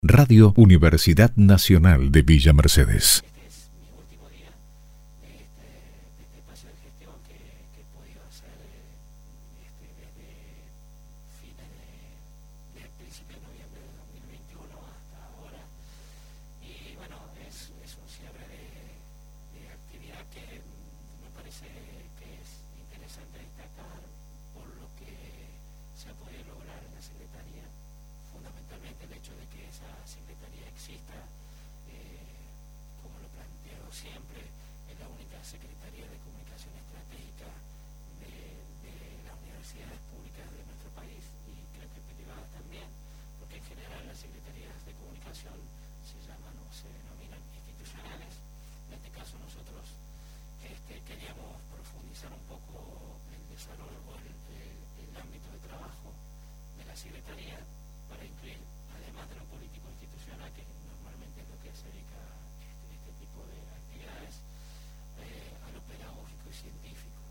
Radio Universidad Nacional de Villa Mercedes. Este es mi último día de este espacio de gestión que he podido hacer desde fines de principio de noviembre de 2021 hasta ahora. Y bueno, es un cierre de actividad que me parece que es interesante destacar por lo que se ha podido lograr en la Secretaría. Fundamentalmente el hecho de que esa Secretaría exista, como lo planteo siempre, es la única Secretaría de Comunicación Estratégica de las universidades públicas de nuestro país y creo que privadas también, porque en general las Secretarías de Comunicación se llaman o se denominan institucionales. En este caso nosotros queríamos profundizar un poco el desarrollo o el ámbito de trabajo de la Secretaría para incluir, además de lo político institucional, que normalmente es lo que se dedica este tipo de actividades, a lo pedagógico y científico.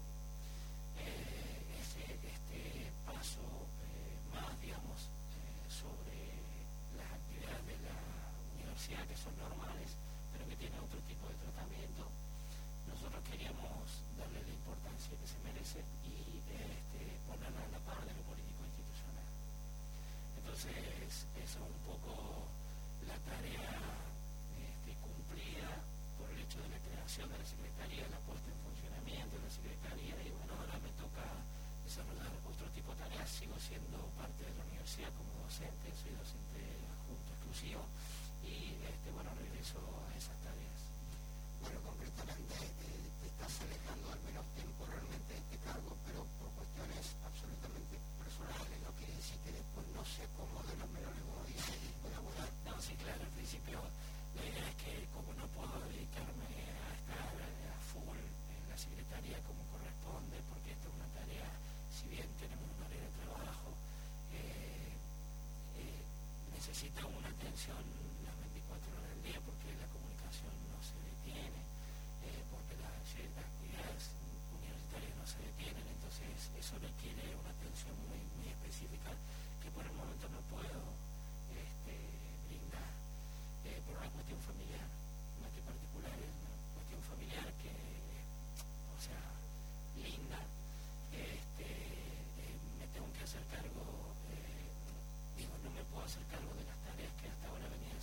Este paso más, digamos, sobre las actividades de la universidad que son normales, pero que tienen otro tipo de tratamiento, nosotros queríamos darle la importancia que se merece y ponerla a la par de lo político institucional. Entonces, esa es un poco la tarea cumplida por el hecho de la creación de la Secretaría, la puesta en funcionamiento de la Secretaría, y bueno, ahora me toca desarrollar otro tipo de tareas. Sigo siendo parte de la universidad como docente, soy docente adjunto exclusivo, y bueno, regreso a esas tareas. Bueno, concretamente te estás alejando al menos temporalmente de este cargo, pero por cuestiones absolutamente personales, lo que sí que después no se acomode los menores días y colaborar. No, sí, claro, al principio la idea es que como no puedo dedicarme a estar a full en la Secretaría como corresponde, porque esta es una tarea, si bien tenemos un área de trabajo, necesita una atención las 24 horas del día, porque la comunicación no se detiene, porque las actividades universitarias no se detienen, entonces eso requiere una atención muy, muy específica que por el momento no puedo brindar por una cuestión familiar, más que particular, es una cuestión familiar que, o sea, linda, me tengo que hacer cargo, no me puedo hacer cargo de las tareas que hasta ahora venía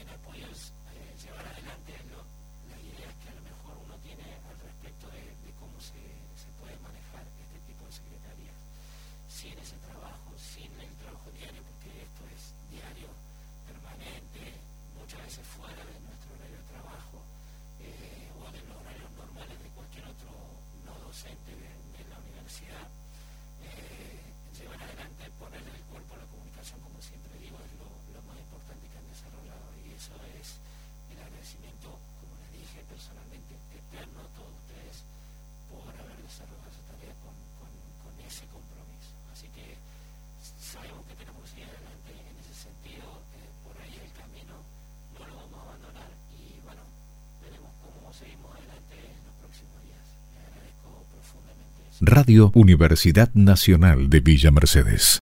ha podido llevar adelante las ideas que a lo mejor uno tiene al respecto de cómo se puede manejar este tipo de secretarías sin ese trabajo, sin el trabajo diario, porque esto es diario, permanente, muchas veces fuera de nuestro horario de trabajo o de los horarios normales de cualquier otro no docente de la universidad. Llevar adelante, ponerle el cuerpo a la comunicación, como siempre digo, es lo más importante que han desarrollado, y eso es el agradecimiento, como les dije personalmente, eterno a todos ustedes por haber desarrollado esa tarea con ese compromiso. Así que sabemos que tenemos que seguir adelante en ese sentido, por ahí el camino no lo vamos a abandonar, y bueno, veremos cómo seguimos adelante en los próximos días. Les agradezco profundamente eso. Radio Universidad Nacional de Villa Mercedes.